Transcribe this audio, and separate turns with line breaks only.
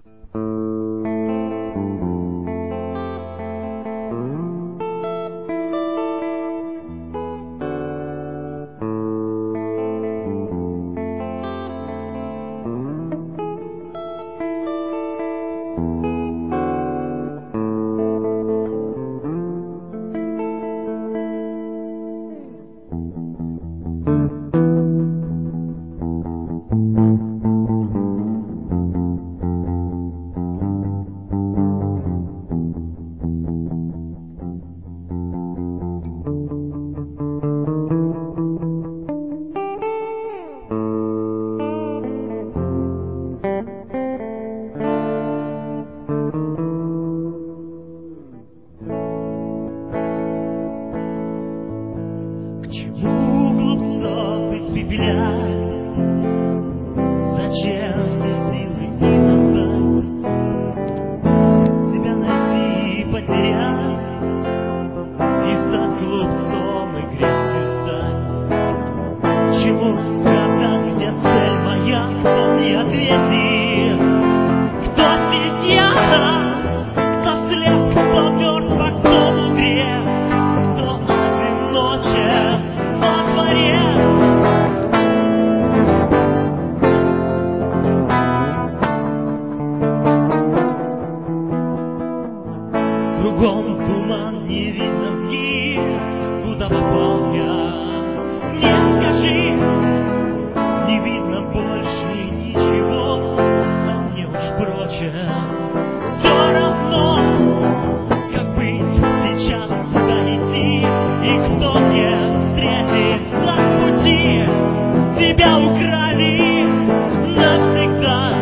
Чему глупцов испепелять? Зачем все силы им отдать? Тебя найти и потерять, и стать глупцом и грязью стать. Чему скатать, где цель моя, кто мне ответит? Кто здесь я? Кто слеп, кто мертв, а кто мудрец? Кто одиночен? Кругом туман, не видно вниз, куда попал я. Мне скажи, не видно больше ничего, а мне уж впрочем все равно, как быть сейчас, куда идти, и кто мне встретит на пути. Тебя украли навсегда.